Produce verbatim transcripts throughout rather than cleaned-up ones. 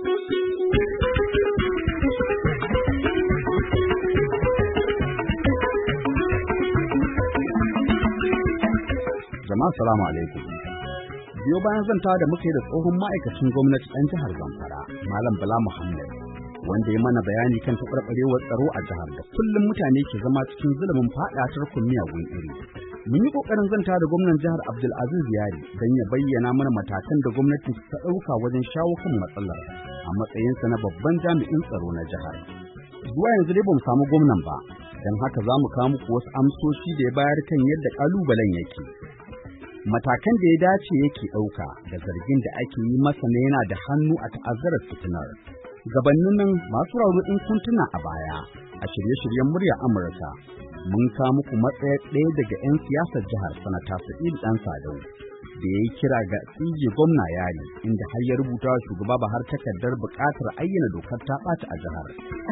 Jama'a salamu alaikum. Biyo bayan zanta da muke da tsohon ma'aikacin gwamnati ɗan jihar Zamfara, Malam Bala Muhammad, wanda ya mana bayani kan taɓarɓarewar tsaro a jihar da kullum mutane ke zama cikin zulumin faɗa tarkon miyagun iri. Mun yi ƙoƙarin zanta da gwamnan jihar Abdulaziz Yari don ya bayyana mana matakan da gwamnati ta ɗauka wajen shawo kan matsalar a matsayinsa na babban jami'in tsaro na jihar. Zuwa yanzu dai bamu samu gwamnan ba, don haka za mu kawo muku wasu amsoshi da ya bayar kan yadda ƙalubalen yake. Matakan da ya dace yake ɗauka da zargin da ake yi masa na yana da hannu a ta'azzarar fitinar. Gabanin nan masu rauru in kun tuna a baya a shirye-shiryen murya Amurka mun kawo muku matsayar ɗaya daga 'yan siyasar jihar Sanata Sa'id Dan Sadau da ya yi kira ga tsige gwamna Yari, inda har ya rubuta wa shugaba Buhari takardar buƙatar ayyana dokar ta ɓaci a jihar.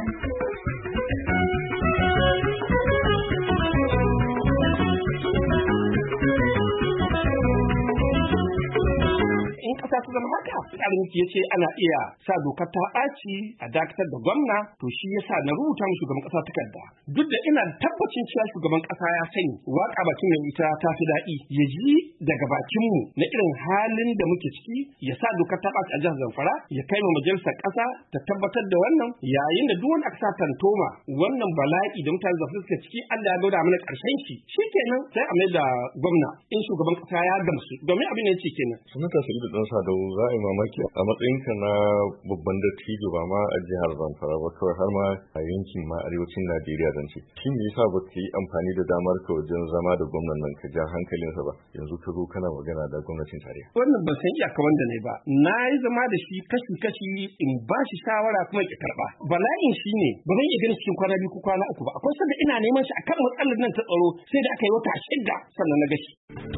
ƙasa ta zama haka tsarin ya ce ana iya sa dokar ta ɓaci a dakatar da gwamna, to shi yasa na rubuta mu shugaban ƙasa takarda, duk da ina da tabbacin cewa shugaban ƙasa ya sani waka bakin mai ita ta fi daɗi, ya ji daga bakin mu na irin halin da muke ciki, ya sa dokar ta ɓaci a jihar Zamfara, ya kai mu majalisar ƙasa ta tabbatar da wannan, yayin da duk wani aka sa tantoma wannan bala'i da mutane Zamfara suka ciki Allah ya gauda mana ƙarshen shi, shikenan sai a mai da gwamna in shugaban ƙasa ya gamsu, domin abin da yake kenan. Sanata Sa'id Dan Sadau, za a yi mamaki a matsayinka na babban dattijo ba ma a jihar Zamfara ba kawai har ma a yankin ma arewacin Najeriya zan ce. Shi me yasa ba ka yi amfani da damar ka wajen zama da gwamnan nan ka ja hankalinsa ba? Yanzu ka zo kana magana da gwamnatin tarayya. Wannan ban san iyaka wanda ne ba. Na yi zama da shi kashi-kashi in ba shi shawara kuma ki karɓa. Bala'in shi ne ba zan iya ganin cikin kwana biyu ko kwana uku ba. Akwai sanda ina neman shi akan matsalar nan ta tsaro sai da aka yi wata shida sannan na gashi.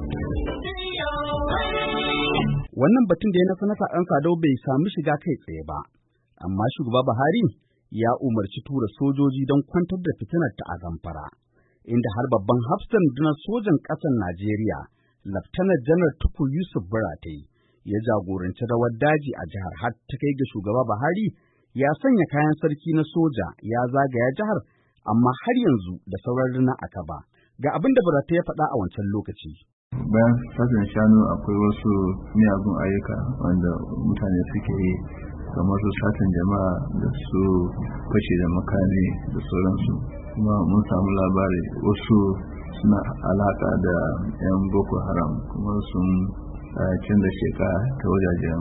Wannan batun da ya na Sanata Dan Sadau bai sami shiga kai tsaye ba, amma shugaba Buhari ya umarci tura sojoji don kwantar da fitinar ta a Zamfara, inda har babban hafsan rundunar sojan ƙasar Najeriya, Laftanar Janar Tukur Yusuf Buratai, ya jagoranci rawar daji a jihar har ta kai ga shugaba Buhari ya sanya kayan sarki na soja ya zagaya jihar, amma har yanzu da sauran rina a kaba. Ga abin da Buratai ya faɗa a wancan lokaci. Bayan satan shanu akwai wasu miyagun ayyuka wanda mutane suke yi, kamar su satan jama'a da su fashe da makami da sauransu. Kuma mun samu labari wasu suna alaka da 'yan Boko Haram kuma sun canza sheka ta wajajen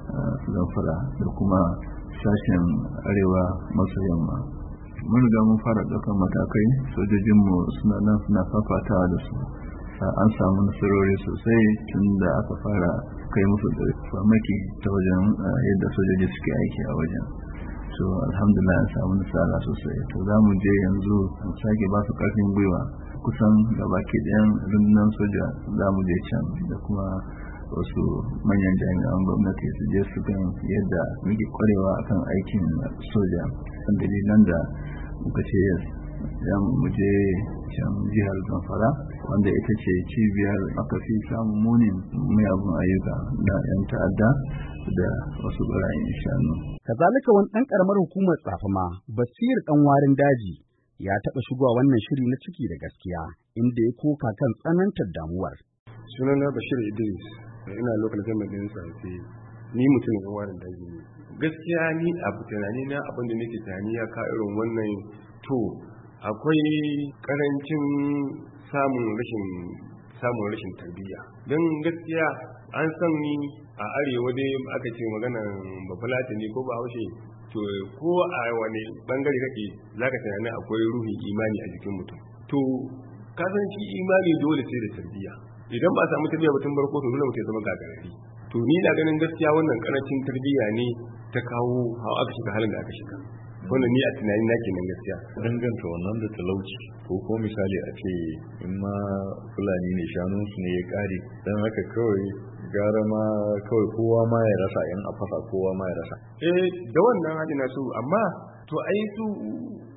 Zamfara da kuma sashen arewa maso yamma. Mun riga mun fara ɗaukar matakai, sojojinmu suna nan suna fafatawa da su. An samu nasarori sosai tun da aka fara kai musu da farmaki ta wajen yadda sojoji suke aiki a wajen. So alhamdulillah an samu nasara sosai. To za mu je yanzu mu sake ba su ƙarfin gwiwa, kusan gabaki ɗayan rundunar soja za mu je can da kuma wasu manyan jami'an gwamnati su je su gan yadda muke kwarewa akan aikin soja. Kan dalilan da muka ce yes, za mu je can jihar Zamfara wanda ita ce cibiyar aka fi samun munin miyagun ayyuka da 'yan ta'adda da wasu barayin shanu. Kazalika wani ɗan ƙaramar hukumar Tsafama, Basir ɗan warin daji, ya taɓa shigowa wannan shiri na ciki da gaskiya, inda ya koka kan tsanantar damuwar. Sunana Bashir Idris, ina local government ɗin Tsafe, ni mutum ɗan warin daji ne. Gaskiya ni abu tunani na abin da nake tunani ya ka irin wannan to akwai karancin samun rashin samun rashin tarbiyya, don gaskiya an san ni a arewa dai aka ce maganan bafulata ne ko ba haushe, to ko a wani bangare kake zaka tunani akwai ruhin imani a jikin mutum. To ka san shi imani dole sai da tarbiyya, idan ba samu tarbiyya batun barko to dole mutum ya zama gagarari. To ni na ganin gaskiya wannan karancin tarbiyya ne ta kawo hawa aka shiga halin da aka shiga. Wannan ni a tunanin na kenan gaskiya. Danganta wannan da talauci ko ko misali a ce in ma Fulani ne shanunsu ne ya kare, don haka kawai gara ma kawai kowa ma ya rasa, in a fasa kowa ma ya rasa. Eh da wannan hali na su, amma to ai su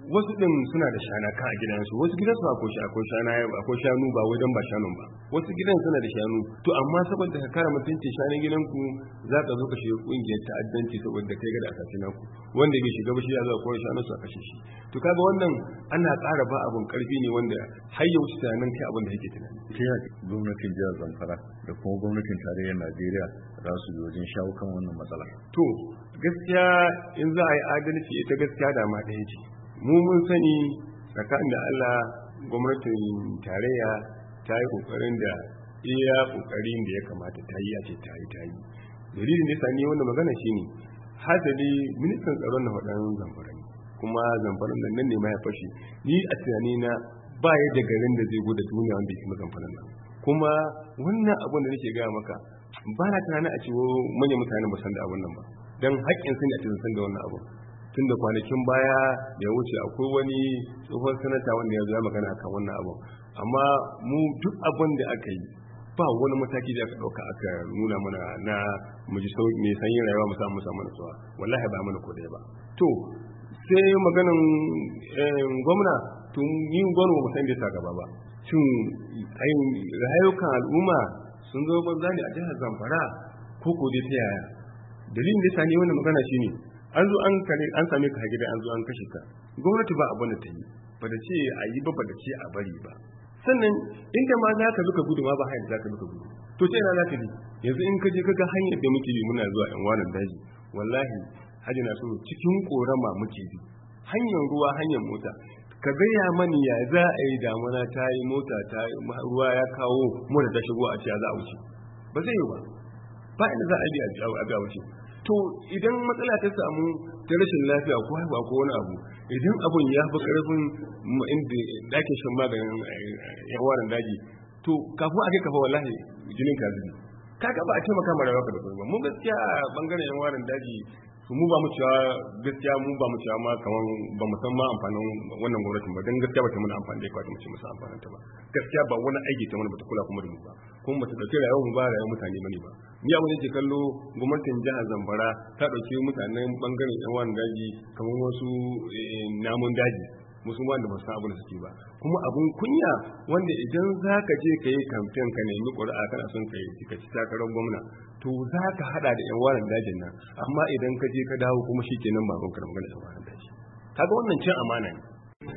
wasu din suna da shana ka a gidansu, wasu gidansu akwai shi akwai shana akwai shanu ba wai dan ba shanun ba, wasu gidan suna da shanu, to amma saboda ka kare mutuncin shanun gidanku za ka zo ka shiga kungiyar ta'addanci saboda kai ga da asasi naku, wanda bai shiga ba shi ya zo akwai shanu su a kashe shi. To kaga wannan ana ƙara ba abun karfi ne wanda har ya wuce tunanin kai abin da yake tunani. Ta gwamnatin jihar Zamfara da kuma gwamnatin tarayyar Najeriya za su yi wajen shawo kan wannan matsala? To gaskiya in za a yi adalci ita gaskiya da ma ɗaya ce. Mu mun sani tsakanin da Allah gwamnatin tarayya ta yi kokarin da iya kokarin da ya kamata ta yi a ce ta yi ta yi. Dalilin da ya sani wannan magana shine hasali ministan tsaron na faɗan Zamfara ne, kuma Zamfara nan nan ne ma ya fashe. Ni a tunani na ba ya da garin da zai gode duniya wanda ya kuma Zamfara nan. Kuma wannan abun da nake gaya maka ba na tunanin a cewa manyan mutane ba san da abun nan ba, dan haƙƙin sun ne a cikin san da wannan abun. Tun da kwanakin baya da ya wuce akwai wani tsohon sanata wanda ya zo magana akan wannan abun, amma mu duk abin da aka yi ba wani mataki da aka ɗauka aka nuna mana na mu ji sauki mai sanyin rayuwa mu samu samu nutsuwa, wallahi ba mana ko ɗaya ba. To sai maganan gwamna, to ni gwamna ba san da ta gaba ba, shin rayukan al'umma sun zo banza ne a jihar Zamfara ko ko dai ta yaya? Dalilin da ya sani wannan magana shine an zo an kare an same ka gida an zo an kashe ka, gwamnati ba abin da ta yi ba da ce a yi ba ba da ce a bari ba. Sannan inda ma za ka zuka gudu ma ba hanyar za ka zuka gudu, to ta yana za ka bi yanzu in ka je ka ga hanyar da muke bi muna zuwa yan wanan daji, wallahi hajji na so cikin korama muke bi, hanyar ruwa hanyar mota. Ka gaya mani ya za a yi damuna ta yi mota ta ruwa ya kawo mota ta shigo a ce za a wuce, ba zai yi ba ba inda za a bi a wuce. To idan matsala ta samu ta rashin lafiya ko haihuwa ko wani abu, idan abun ya fi karfin inda dake shan maganin yawarin daji, to kafin a kai kafa wallahi jinin ka zubi. Kaga ba a taimaka mara rayuwa da kuma mun gaskiya bangaren yawarin daji su mu ba mu cewa gaskiya mu ba mu cewa ma kaman ba mu san ma amfanin wannan gwamnatin ba, dan gaskiya ba ta mana amfani da kwata mu ce musu amfanin ta ba. Gaskiya ba wani aiki ta mana ba ta kula kuma da mu ba, kuma ba ta dauki rayuwar mu ba rayuwar mutane bane ba. Ni abin da ke kallo gwamnatin jihar Zamfara ta dauki mutanen bangaren yan wani daji kamar wasu namun daji musulman da ba san abin da suke ba, kuma abun kunya wanda idan za ka je ka yi kamfen ka nemi ƙuri'a kana son ka yi ka ci takarar gwamna, to za ka haɗa da yan waran dajin nan, amma idan ka je ka dawo kuma shi kenan baban ka da magana yan waran daji. Kaga wannan cin amana ne.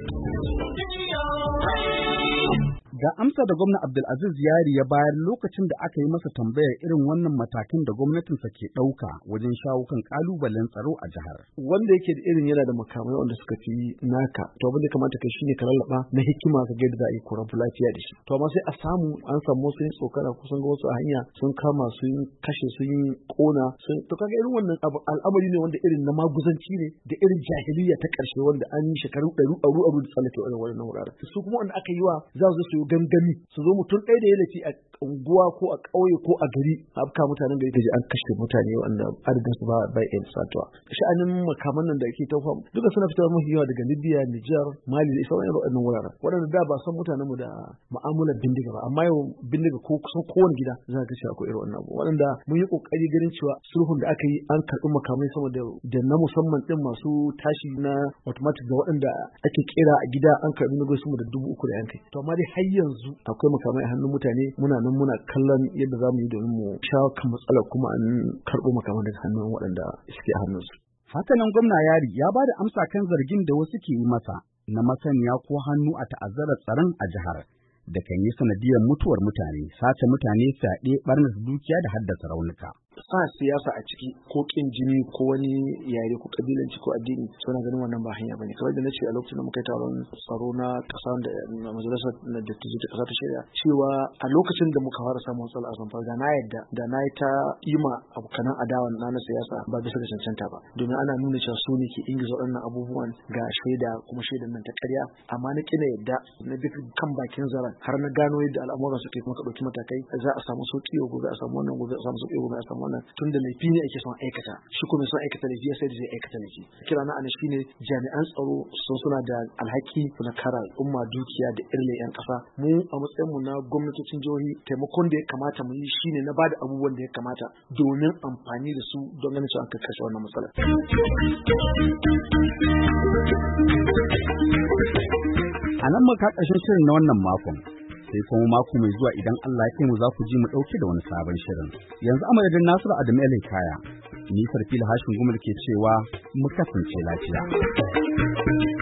Ga amsa da gwamna Abdulaziz Yari ya bayar lokacin da aka yi masa tambayar irin wannan matakan da gwamnatinsa ke ɗauka wajen shawo kan ƙalubalen tsaro a jihar. Wanda yake da irin yana da makamai wanda suka fi naka, to abin da kamata kai shine ka lallaba na hikima ka ga yadda za a yi kuran lafiya da shi. To amma sai a samu an samu wasu yin tsokana kusan ga wasu a hanya sun kama sun kashe sun yi kona sun to kaga irin wannan abu al'amari ne wanda irin na maguzanci ne da irin jahiliya ta ƙarshe wanda an yi shekaru ɗaru ɗaru ɗaru da tsallake irin wannan wuraren. Su kuma wanda aka yi wa za su su gangami su zo mutum ɗaya da ya lafi a unguwa ko a ƙauye ko a gari a afka mutanen gari kaji an kashe mutane wanda adadin su ba bai yin satuwa. Sha'anin makaman nan da ake taufa duka suna fitar mafi yawa daga Libya, Niger, Mali da sauran waɗannan wuraren waɗanda da ba san mutanen mu da mu'amalar bindiga ba, amma yau bindiga ko kusan kowane gida za ka cewa akwai irin wannan abu waɗanda mun yi kokari ganin cewa sulhun da aka yi an karɓi makamai sama da da na musamman din masu tashi na automatic da waɗanda ake kera a gida an karɓi na sama da dubu uku da yankai. To amma dai har yanzu akwai makamai a hannun mutane, muna nan muna kallon yadda za mu yi domin mu shawo kan matsalar kuma an karɓo makamai daga hannun waɗanda suke a hannunsu. Hakanan gwamna Yari ya ba da amsa kan zargin da wasu ke yi masa na masaniya ko hannu a ta'azzarar tsaron a jihar da kan yi sanadiyar mutuwar mutane, sace mutane, fyaɗe, ɓarnar dukiya da haddasa raunuka. Sa siyasa a ciki ko kin jini ko wani yare ko kabilanci ko addini suna ganin wannan ba hanya bane. Kamar da nace a lokacin da muka yi taron tsaro na kasa da majalisar da ta ta kasa ta shirya cewa a lokacin da muka fara samun matsala a Zamfara da na yadda da na yi ta ima abokanan adawan na na siyasa ba bisa da cancanta ba, domin ana nuna cewa su ne ke ingiza waɗannan abubuwan ga shaida kuma shaidan nan ta ƙarya, amma na kina yadda na bi kan bakin zaren har na gano yadda al'amuran suke kuma ka ɗauki matakai za a samu sauƙi gobe a samu wannan gobe a samu sauƙi gobe a samu wannan tun da laifi ne ake son aikata shi kuma son aikata laifi ya sai da zai aikata laifi kira na ana shine jami'an tsaro sun suna da alhaki na kare al'umma dukiya da irin yan kasa mu a matsayin mu na gwamnatocin jihohi taimakon da ya kamata mu yi shine na bada abubuwan da ya kamata domin amfani da su don ganin cewa an kashe wannan matsalar. A nan muka ƙarshen shirin na wannan makon, sai kuma mako mai zuwa idan Allah ya kai mu za ku ji mu ɗauke da wani sabon shirin. Yanzu a madadin Nasiru Adamu El Hikaya, ni Sarfil Hashin Gumul ke cewa mu kasance lafiya.